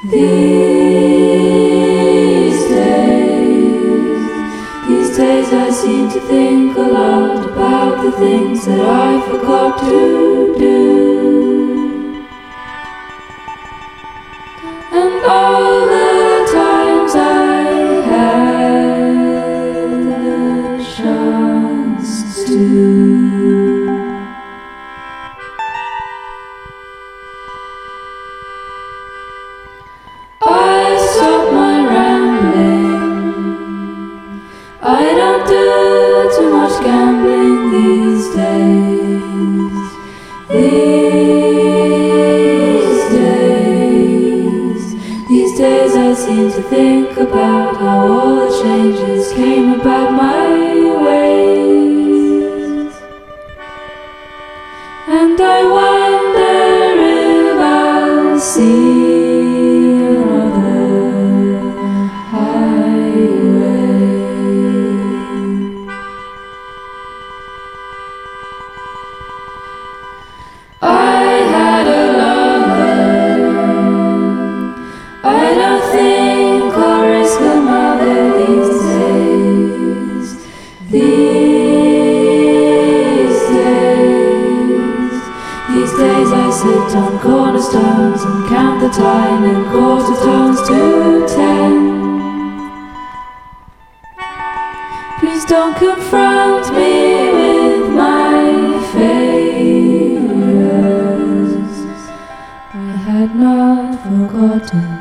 These days I seem to think a lot about the things that I forgot to do, and all the times I had the chance to. I don't do too much gambling these days. These days I seem to think about how all the changes came about my ways, and I wonder if I'll see another highway. I had a lover. I don't think I'll risk another these days. These days I sit on cornerstones and count the time in quarter tones to 10. Please don't confront me with my failures. I had not forgotten.